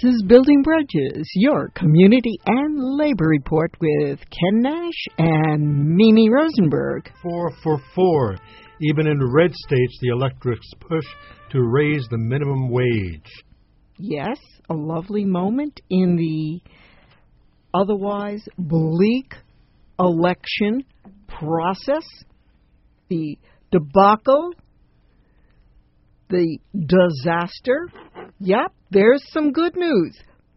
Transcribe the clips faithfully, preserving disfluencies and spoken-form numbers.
is Building Bridges, your community and labor report with Ken Nash and Mimi Rosenberg. Four for four. Even in red states, the electorate's push to raise the minimum wage. Yes, a lovely moment in the otherwise bleak election process. The debacle, the disaster. Yep, there's some good news.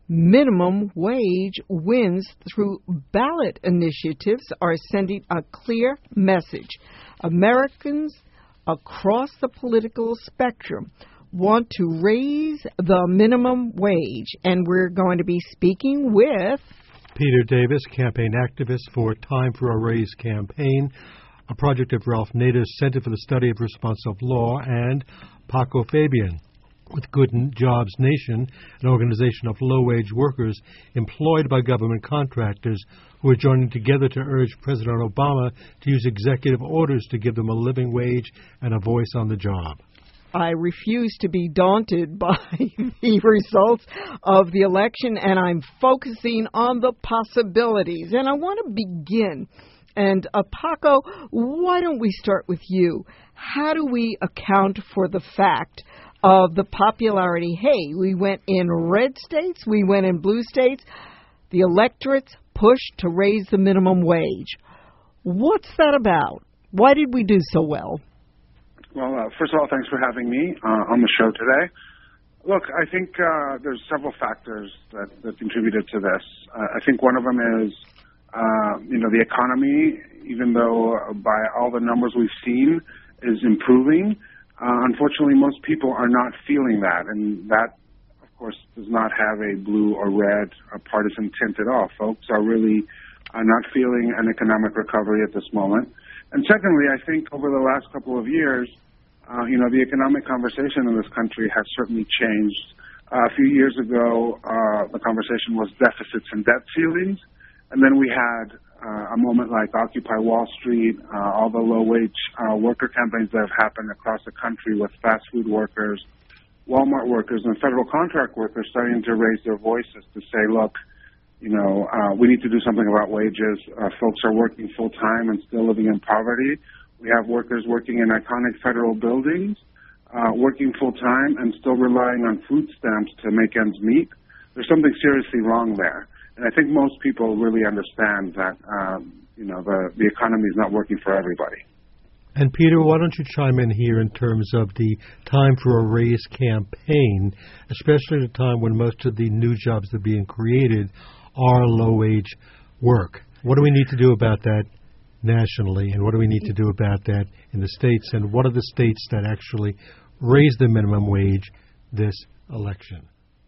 Minimum wage wins through ballot initiatives are sending a clear message. Americans across the political spectrum want to raise the minimum wage, and we're going to be speaking with Peter Davis, campaign activist for Time for a Raise campaign, a project of Ralph Nader's Center for the Study of Responsive Law, and Paco Fabian with Good Jobs Nation, an organization of low-wage workers employed by government contractors who are joining together to urge President Obama to use executive orders to give them a living wage and a voice on the job. I refuse to be daunted by the results of the election, and I'm focusing on the possibilities. And I want to begin. And, uh, Paco, why don't we start with you? How do we account for the fact of the popularity? Hey, we went in red states, we went in blue states. The electorate's push to raise the minimum wage. What's that about? Why did we do so well? Well, uh, first of all, thanks for having me uh, on the show today. Look, I think uh, there's several factors that, that contributed to this. Uh, I think one of them is, uh, you know, the economy, even though uh, by all the numbers we've seen, is improving. Uh, unfortunately, most people are not feeling that, and that, of course, does not have a blue or red or partisan tint at all. Folks are really uh, not feeling an economic recovery at this moment. And secondly, I think over the last couple of years, uh, you know, the economic conversation in this country has certainly changed. Uh, a few years ago, uh, the conversation was deficits and debt ceilings, and then we had Uh, a moment like Occupy Wall Street, uh, all the low-wage uh, worker campaigns that have happened across the country with fast food workers, Walmart workers, and federal contract workers starting to raise their voices to say, look, you know, uh, we need to do something about wages. Uh, folks are working full-time and still living in poverty. We have workers working in iconic federal buildings, uh, working full-time and still relying on food stamps to make ends meet. There's something seriously wrong there. And I think most people really understand that, um, you know, the, the economy is not working for everybody. And, Peter, why don't you chime in here in terms of the Time for a Raise campaign, especially at a time when most of the new jobs that are being created are low-wage work. What do we need to do about that nationally, and what do we need to do about that in the states, and what are the states that actually raise the minimum wage this election?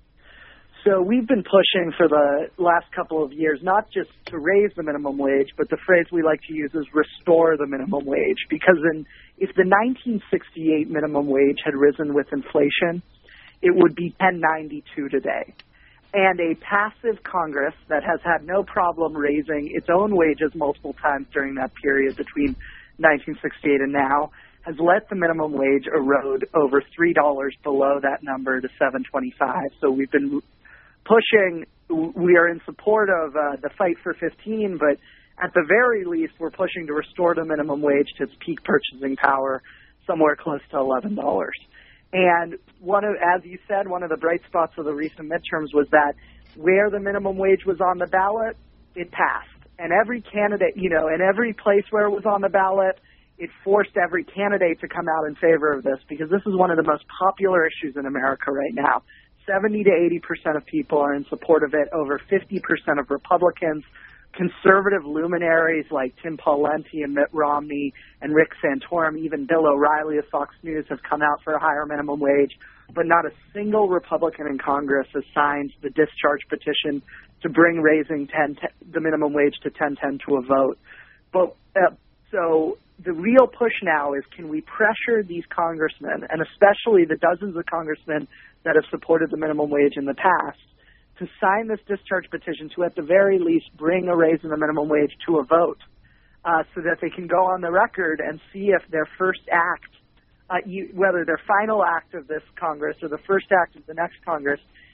So we've been pushing for the last couple of years, not just to raise the minimum wage, but the phrase we like to use is restore the minimum wage. Because in, if the nineteen sixty-eight minimum wage had risen with inflation, it would be ten ninety-two today. And a passive Congress that has had no problem raising its own wages multiple times during that period between nineteen sixty-eight and now has let the minimum wage erode over three dollars below that number to seven twenty-five. So we've been pushing, we are in support of uh, the fight for fifteen, but at the very least, we're pushing to restore the minimum wage to its peak purchasing power, somewhere close to eleven dollars. And one of, as you said, one of the bright spots of the recent midterms was that where the minimum wage was on the ballot, it passed. And every candidate, you know, in every place where it was on the ballot, it forced every candidate to come out in favor of this, because this is one of the most popular issues in America right now. seventy to eighty percent of people are in support of it. Over fifty percent of Republicans, conservative luminaries like Tim Pawlenty and Mitt Romney and Rick Santorum, even Bill O'Reilly of Fox News have come out for a higher minimum wage, but not a single Republican in Congress has signed the discharge petition to bring raising ten, the minimum wage to ten ten to a vote. But uh, so the real push now is, can we pressure these congressmen, and especially the dozens of congressmen that have supported the minimum wage in the past, to sign this discharge petition to, at the very least, bring a raise in the minimum wage to a vote, uh, so that they can go on the record and see if their first act, uh, you, whether their final act of this Congress or the first act of the next Congress,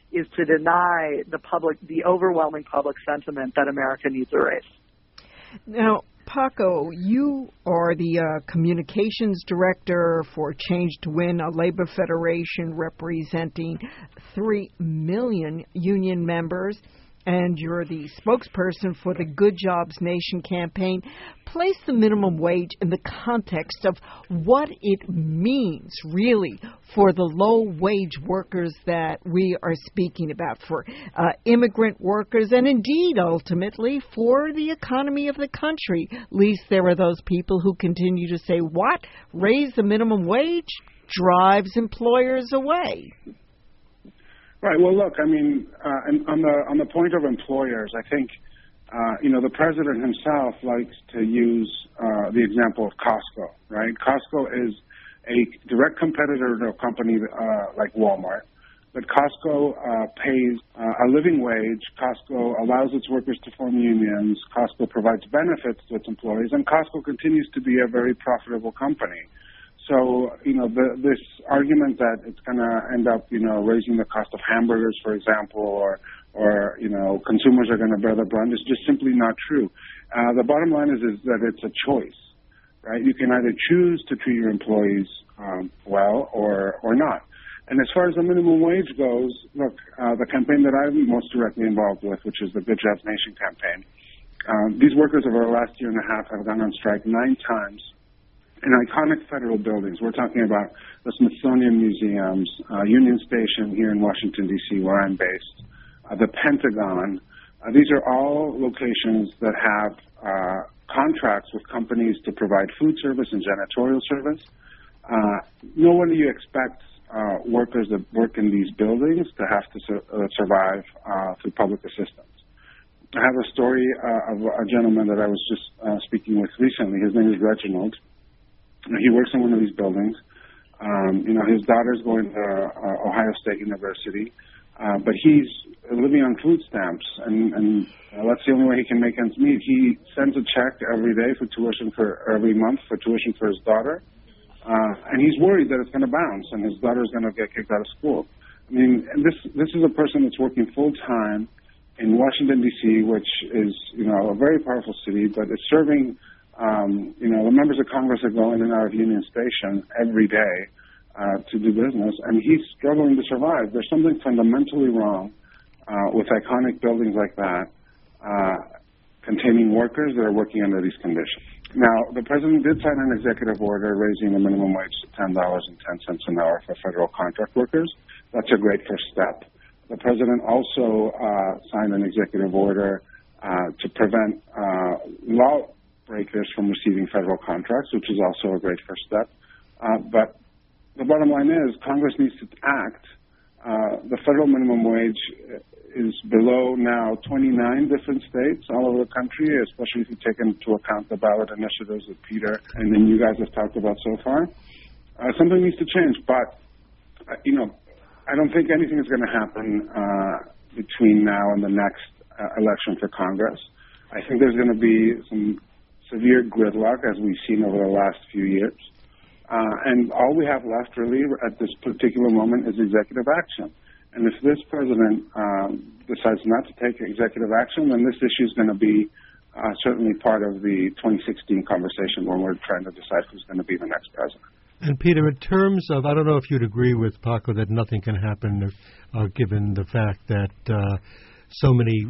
is to deny the public, the overwhelming public sentiment that America needs a raise. Now, Paco, you are the uh, communications director for Change to Win, a labor federation representing three million union members, and you're the spokesperson for the Good Jobs Nation campaign. Place the minimum wage in the context of what it means, really, for the low-wage workers that we are speaking about, for uh, immigrant workers, and indeed, ultimately, for the economy of the country. At least there are those people who continue to say, what? Raise the minimum wage? Drives employers away. Right. Well, look, I mean, uh, and on the on the point of employers, I think, uh, you know, the president himself likes to use uh, the example of Costco, right? Costco is a direct competitor to a company uh, like Walmart, but Costco uh, pays uh, a living wage. Costco allows its workers to form unions. Costco provides benefits to its employees, and Costco continues to be a very profitable company. So, you know, the, this argument that it's going to end up, you know, raising the cost of hamburgers, for example, or, or you know, consumers are going to bear the brunt is just simply not true. Uh, the bottom line is, is that it's a choice, right? You can either choose to treat your employees um, well or, or not. And as far as the minimum wage goes, look, uh, the campaign that I'm most directly involved with, which is the Good Jobs Nation campaign, um, these workers over the last year and a half have gone on strike nine times in iconic federal buildings. We're talking about the Smithsonian Museums, uh, Union Station here in Washington, D C, where I'm based, uh, the Pentagon. Uh, these are all locations that have uh, contracts with companies to provide food service and janitorial service. Uh, no wonder you expect uh, workers that work in these buildings to have to su- uh, survive uh, through public assistance. I have a story uh, of a gentleman that I was just uh, speaking with recently. His name is Reginald. He works in one of these buildings. Um, you know, his daughter's going to uh, Ohio State University, uh, but he's living on food stamps, and, and uh, that's the only way he can make ends meet. He sends a check every day for tuition for every month for tuition for his daughter, uh, and he's worried that it's going to bounce and his daughter's going to get kicked out of school. I mean, this this is a person that's working full time in Washington D C, which is you know a very powerful city, but it's serving. Um, you know, the members of Congress that go in and out of Union Station every day uh, to do business, and he's struggling to survive. There's something fundamentally wrong uh, with iconic buildings like that uh, containing workers that are working under these conditions. Now, the president did sign an executive order raising the minimum wage to ten dollars and ten cents an hour for federal contract workers. That's a great first step. The president also uh, signed an executive order uh, to prevent uh, law breakers from receiving federal contracts, which is also a great first step. Uh, but the bottom line is Congress needs to act. Uh, the federal minimum wage is below now twenty-nine different states all over the country, especially if you take into account the ballot initiatives that Peter and then you guys have talked about so far. Uh, something needs to change, but, uh, you know, I don't think anything is going to happen uh, between now and the next uh, election for Congress. I think there's going to be some severe gridlock, as we've seen over the last few years. Uh, and all we have left, really, at this particular moment is executive action. And if this president um, decides not to take executive action, then this issue is going to be uh, certainly part of the twenty sixteen conversation when we're trying to decide who's going to be the next president. And, Peter, in terms of, I don't know if you'd agree with Paco that nothing can happen uh, given the fact that uh, so many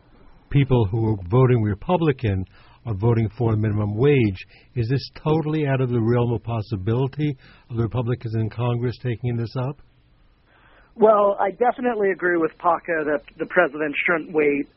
people who are voting Republican are voting for a minimum wage. Is this totally out of the realm of possibility of the Republicans in Congress taking this up? Well, I definitely agree with Paco that the president shouldn't wait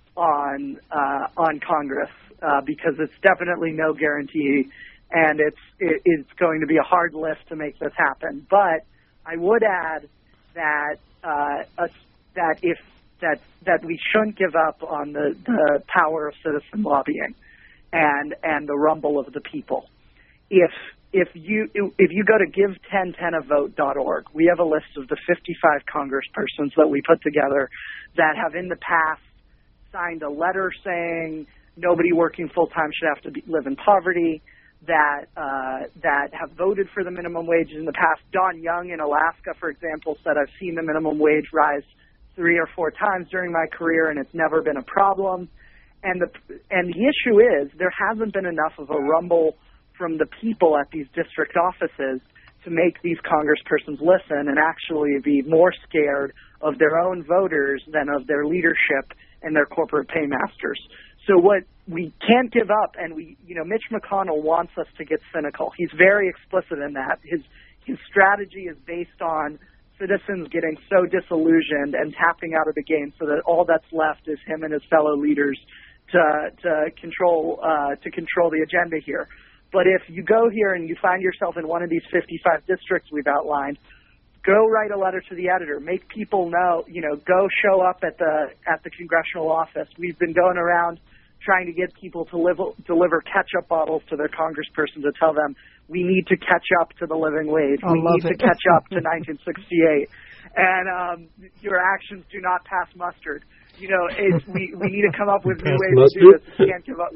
on uh, on Congress uh, because it's definitely no guarantee, and it's it, it's going to be a hard lift to make this happen. But I would add that uh, a, that if that that we shouldn't give up on the, the power of citizen lobbying and and the rumble of the people. If if you if you go to give ten ten a vote dot org, we have a list of the fifty-five congresspersons that we put together that have in the past signed a letter saying nobody working full time should have to be, live in poverty, that uh, that have voted for the minimum wage in the past. Don Young in Alaska, for example, said, I've seen the minimum wage rise three or four times during my career, and it's never been a problem. And the and the issue is there hasn't been enough of a rumble from the people at these district offices to make these congresspersons listen and actually be more scared of their own voters than of their leadership and their corporate paymasters. So what we can't give up, and we, you know, Mitch McConnell wants us to get cynical. He's very explicit in that. His his strategy is based on citizens getting so disillusioned and tapping out of the game, so that all that's left is him and his fellow leaders to to control uh, to control the agenda here. But if you go here and you find yourself in one of these fifty-five districts we've outlined, go write a letter to the editor. Make people know, you know, go show up at the at the congressional office. We've been going around trying to get people to live, deliver ketchup bottles to their congressperson to tell them we need to catch up to the living wage. I we need it. to catch up to nineteen sixty-eight. And um, your actions do not pass mustard. You know, it's, we, we need to come up with new ways mustard? to do this. You can't give up.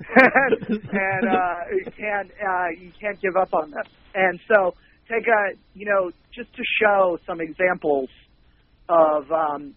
and uh, you can't uh, you can't give up on this. And so take a, you know, just to show some examples of um,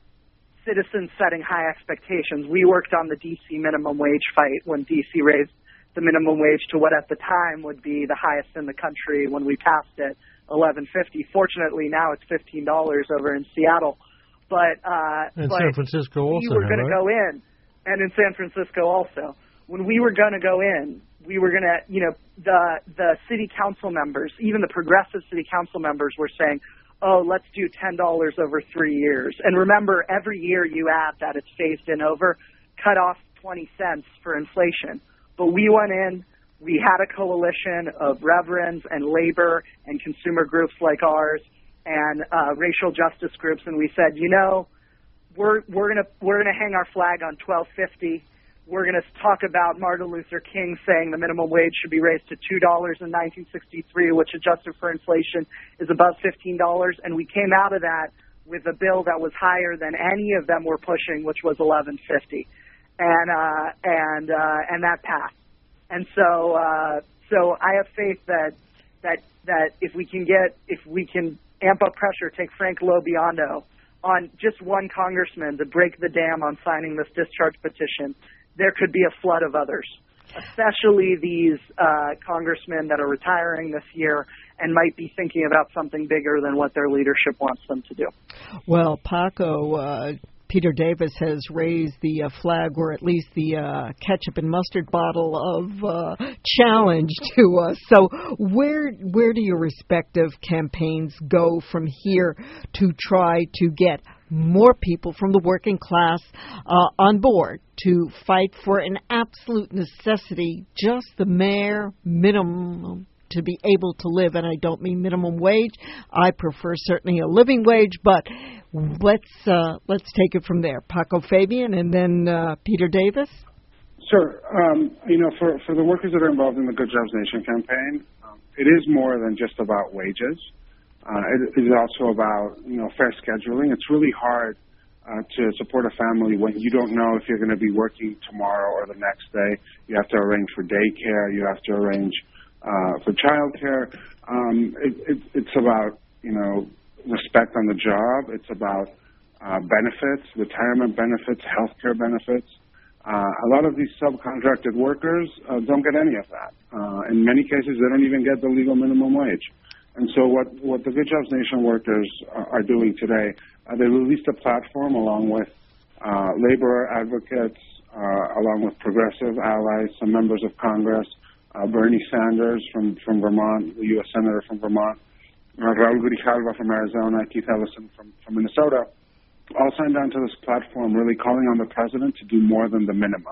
citizens setting high expectations. We worked on the D C minimum wage fight when D C raised the minimum wage to what at the time would be the highest in the country when we passed it, eleven fifty. Fortunately, now it's fifteen dollars over in Seattle. But uh, in but San Francisco also, we were going right? to go in, and in San Francisco also. When we were going to go in, we were going to, you know, the the city council members, even the progressive city council members were saying, oh, let's do ten dollars over three years. And remember, every year you add that it's phased in over, cut off twenty cents for inflation. But we went in, we had a coalition of reverends and labor and consumer groups like ours and uh, racial justice groups, and we said, you know, we're we're gonna we're gonna hang our flag on twelve fifty. We're going to talk about Martin Luther King saying the minimum wage should be raised to two dollars in nineteen sixty-three, which adjusted for inflation is above fifteen dollars. And we came out of that with a bill that was higher than any of them were pushing, which was eleven fifty. And, uh, and, uh, and that passed. And so, uh, so I have faith that, that, that if we can get, if we can amp up pressure, take Frank LoBiondo on just one congressman to break the dam on signing this discharge petition, there could be a flood of others, especially these uh, congressmen that are retiring this year and might be thinking about something bigger than what their leadership wants them to do. Well, Paco, uh, Peter Davis has raised the uh, flag, or at least the uh, ketchup and mustard bottle of uh, challenge to us. So where where do your respective campaigns go from here to try to get more people from the working class uh, on board to fight for an absolute necessity, just the bare minimum to be able to live? And I don't mean minimum wage. I prefer certainly a living wage, but let's uh, let's take it from there. Paco Fabian and then uh, Peter Davis. Sure. Um, you know, for, for the workers that are involved in the Good Jobs Nation campaign, um, it is more than just about wages. Uh, it is also about, you know, fair scheduling. It's really hard uh, to support a family when you don't know if you're going to be working tomorrow or the next day. You have to arrange for daycare. You have to arrange uh, for childcare. Um, it, it, it's about, you know, respect on the job. It's about uh, benefits, retirement benefits, healthcare benefits. Uh, a lot of these subcontracted workers uh, don't get any of that. Uh, in many cases, they don't even get the legal minimum wage. And so what, what the Good Jobs Nation workers are, are doing today, uh, they released a platform along with uh, labor advocates, uh, along with progressive allies, some members of Congress, uh, Bernie Sanders from, from Vermont, the U S Senator from Vermont, uh, Raul Grijalva from Arizona, Keith Ellison from, from Minnesota, all signed on to this platform really calling on the president to do more than the minimum.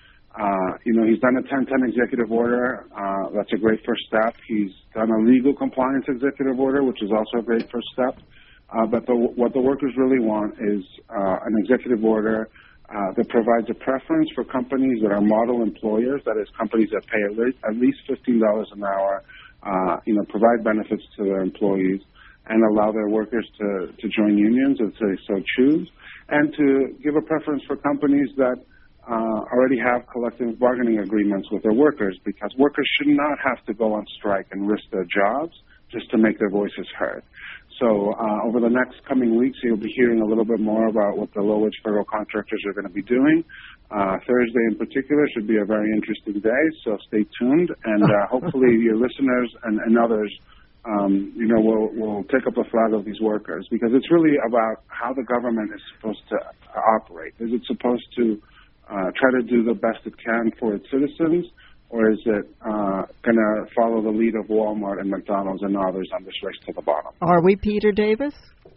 Uh, you know, he's done a ten ten executive order. Uh, that's a great first step. He's done a legal compliance executive order, which is also a great first step. Uh, but the, what the workers really want is uh, an executive order uh, that provides a preference for companies that are model employers, that is, companies that pay at least, at least fifteen dollars an hour, uh, you know, provide benefits to their employees, and allow their workers to, to join unions if they so choose, and to give a preference for companies that Uh, already have collective bargaining agreements with their workers, because workers should not have to go on strike and risk their jobs just to make their voices heard. So uh, over the next coming weeks, you'll be hearing a little bit more about what the low-wage federal contractors are going to be doing. Uh, Thursday in particular should be a very interesting day, so stay tuned. And uh, hopefully your listeners and, and others, um, you know, will, will take up the flag of these workers, because it's really about how the government is supposed to operate. Is it supposed to uh, try to do the best it can for its citizens, or is it uh, going to follow the lead of Walmart and McDonald's and others on this race to the bottom? Are we, Peter Davis?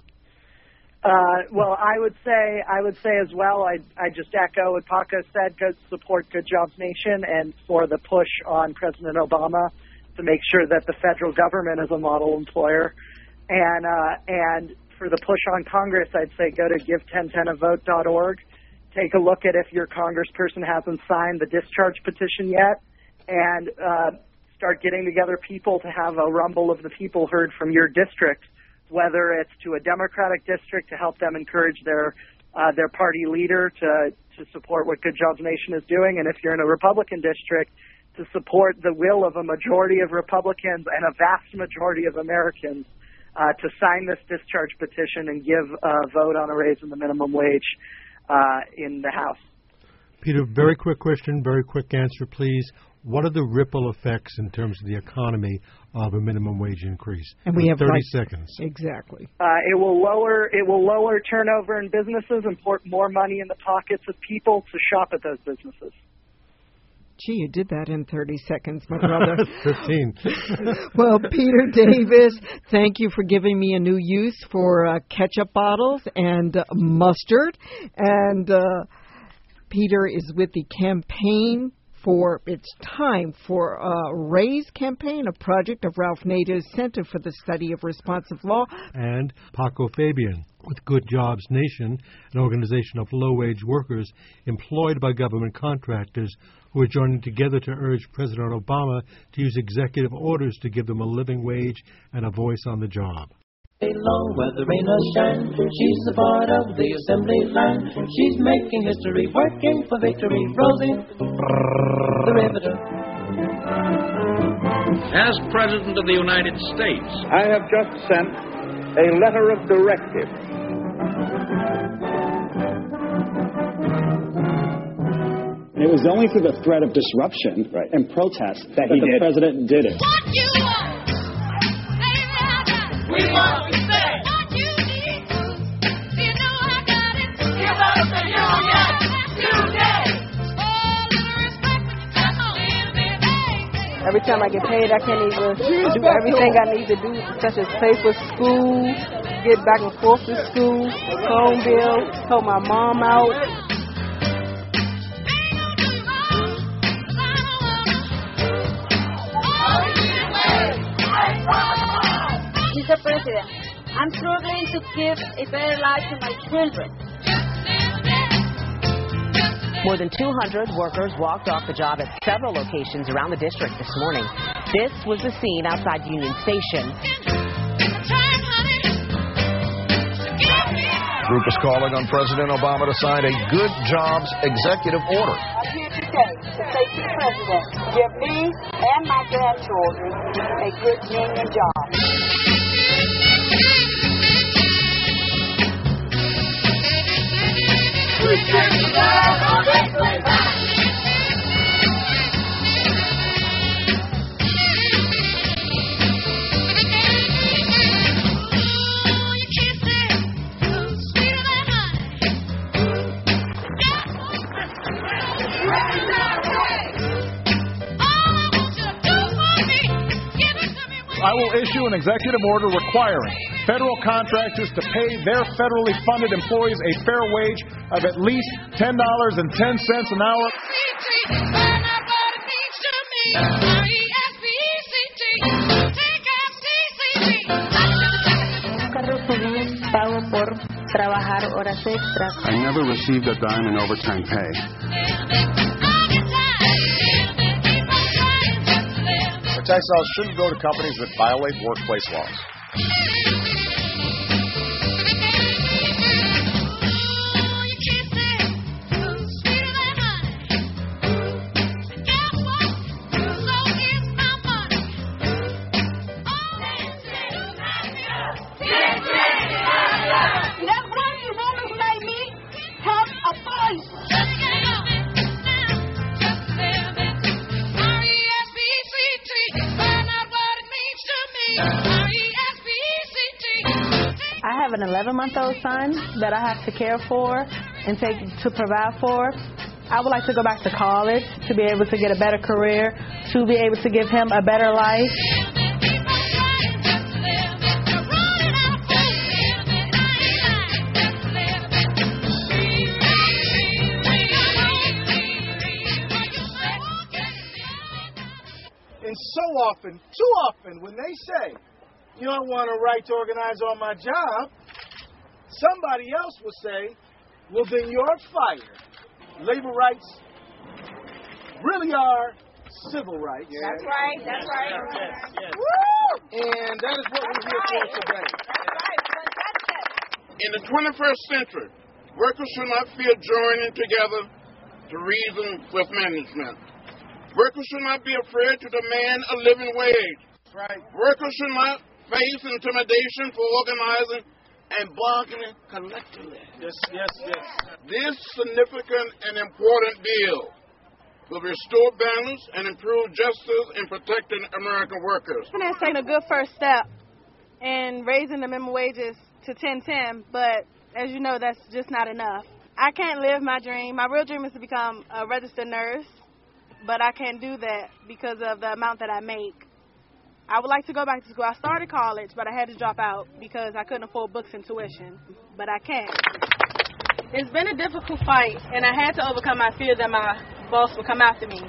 Uh, well, I would say I would say as well. I I just echo what Paco said. Go support Good Jobs Nation and for the push on President Obama to make sure that the federal government is a model employer, and uh, and for the push on Congress, I'd say go to give ten ten a vote dot org. Take a look at if your congressperson hasn't signed the discharge petition yet, and uh, start getting together people to have a rumble of the people heard from your district, whether it's to a Democratic district to help them encourage their uh, their party leader to, to support what Good Jobs Nation is doing, and if you're in a Republican district, to support the will of a majority of Republicans and a vast majority of Americans uh, to sign this discharge petition and give a vote on a raise in the minimum wage uh, in the House. Peter, very quick question, very quick answer, please. What are the ripple effects in terms of the economy of a minimum wage increase? And we have thirty like, seconds. Exactly. Uh, it will lower it will lower turnover in businesses and put more money in the pockets of people to shop at those businesses. Gee, you did that in thirty seconds, my brother. fifteen. Well, Peter Davis, thank you for giving me a new use for uh, ketchup bottles and uh, mustard. And uh, Peter is with the campaign for It's Time for a Raise campaign, a project of Ralph Nader's Center for the Study of Responsive Law. And Paco Fabian with Good Jobs Nation, an organization of low-wage workers employed by government contractors who are joining together to urge President Obama to use executive orders to give them a living wage and a voice on the job. Long where the rain or shine, she's a part of the assembly line. She's making history, working for victory. Rosie, the riveter. As President of the United States, I have just sent a letter of directive. It was only through the threat of disruption right. and protest that, that he the did. president did it. What you want? We want to say what you need. You know I got it. Give us the union today. All the respect when you come on in, baby. Every time I get paid, I can't even do everything I need to do, such as pay for school, get back and forth to school, phone bill, help my mom out. Mister President, I'm struggling to give a better life to my children. More than two hundred workers walked off the job at several locations around the district this morning. This was the scene outside Union Station. The group is calling on President Obama to sign a Good Jobs executive order. I'm here today to say to the President, give me and my grandchildren a good union job. I will issue an executive order requiring federal contractors to pay their federally funded employees a fair wage of at least ten dollars and ten cents an hour. I never received a dime in overtime pay. Tax dollars shouldn't go to companies that violate workplace laws. Yeah. voice. R E S P C T, find out what it means to me. R E S P C T. I have an eleven-month-old son that I have to care for and take to provide for. I would like to go back to college to be able to get a better career, to be able to give him a better life. And so often, too often, when they say, you don't want a right to organize on my job, somebody else will say, well, then you're fired. Labor rights really are civil rights. Yeah. That's right, that's right. Yes, yes. Woo! And that is what we're here for today. That's right. In the twenty-first century, workers should not fear joining together to reason with management. Workers should not be afraid to demand a living wage. Right. Workers should not face intimidation for organizing and bargaining collectively. Yes, yes, yes. This significant and important bill will restore balance and improve justice in protecting American workers. And that's taking a good first step in raising the minimum wages to ten ten, but as you know, that's just not enough. I can't live my dream. My real dream is to become a registered nurse, but I can't do that because of the amount that I make. I would like to go back to school. I started college, but I had to drop out because I couldn't afford books and tuition, but I can't. It's been a difficult fight, and I had to overcome my fear that my boss would come after me.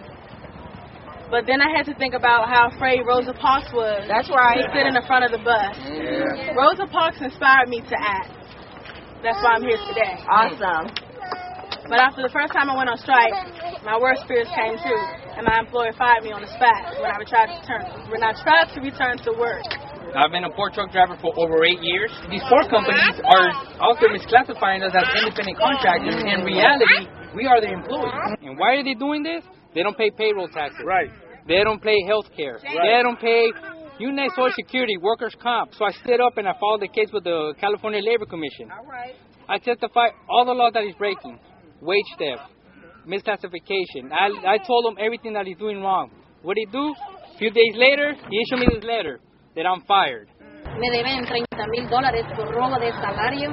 But then I had to think about how afraid Rosa Parks was. That's right. To sit in the front of the bus. Yeah. Rosa Parks inspired me to act. That's why I'm here today. Awesome. But after the first time I went on strike, my worst fears came true, and my employer fired me on the spot when I tried to return, when I tried to return to work. I've been a port truck driver for over eight years. These port companies are out there misclassifying us as independent contractors. In reality, we are the employees. And why are they doing this? They don't pay payroll taxes. Right. They don't pay health care. Right. They don't pay United Social Security, workers' comp. So I stood up and I filed the case with the California Labor Commission. All right. I testified all the laws that he's breaking. Wage theft, misclassification. I, I told him everything that he's doing wrong. What did he do? A few days later, he issued me this letter that I'm fired. Me deben treinta mil dólares por robo de salario.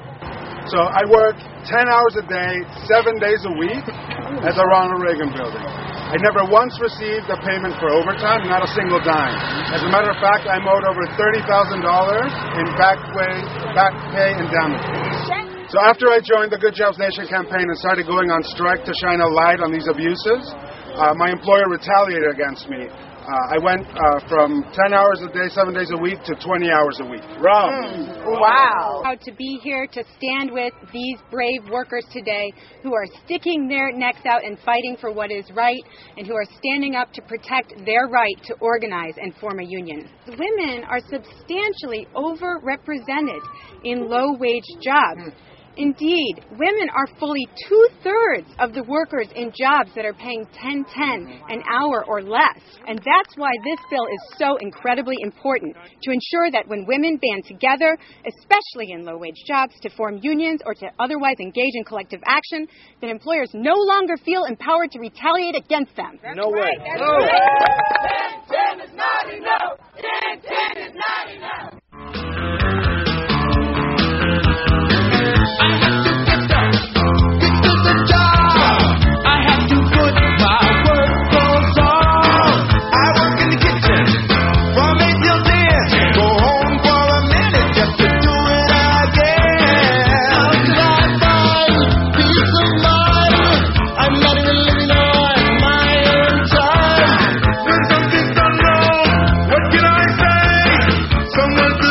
So I work ten hours a day, seven days a week at the Ronald Reagan building. I never once received a payment for overtime, not a single dime. As a matter of fact, I'm owed over thirty thousand dollars in back, way, back pay and damages. So after I joined the Good Jobs Nation campaign and started going on strike to shine a light on these abuses, uh, my employer retaliated against me. Uh, I went uh, from ten hours a day, seven days a week, to twenty hours a week. Wrong. Mm. Wow. Proud to be here to stand with these brave workers today who are sticking their necks out and fighting for what is right and who are standing up to protect their right to organize and form a union. Women are substantially overrepresented in low-wage jobs. Indeed, women are fully two-thirds of the workers in jobs that are paying ten ten an hour or less. And that's why this bill is so incredibly important, to ensure that when women band together, especially in low-wage jobs, to form unions or to otherwise engage in collective action, that employers no longer feel empowered to retaliate against them. That's no right. way. That's no. Right. ten ten is not enough. ten ten is not enough. Someone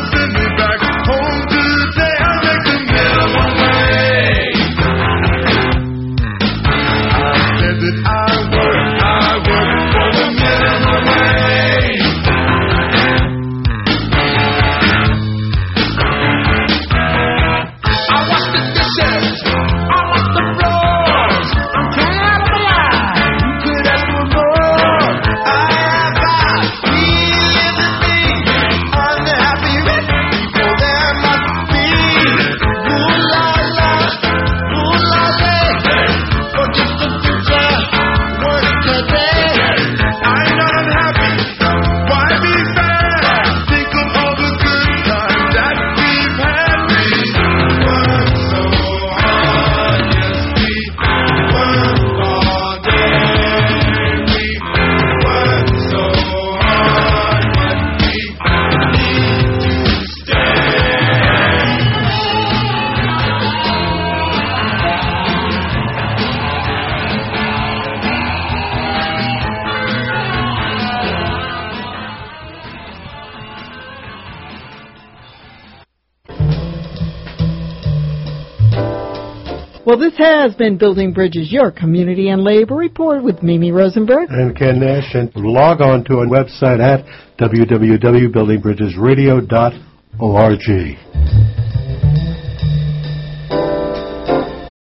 Well, this has been Building Bridges, your community and labor report with Mimi Rosenberg and Ken Nash. And log on to our website at w w w dot building bridges radio dot org.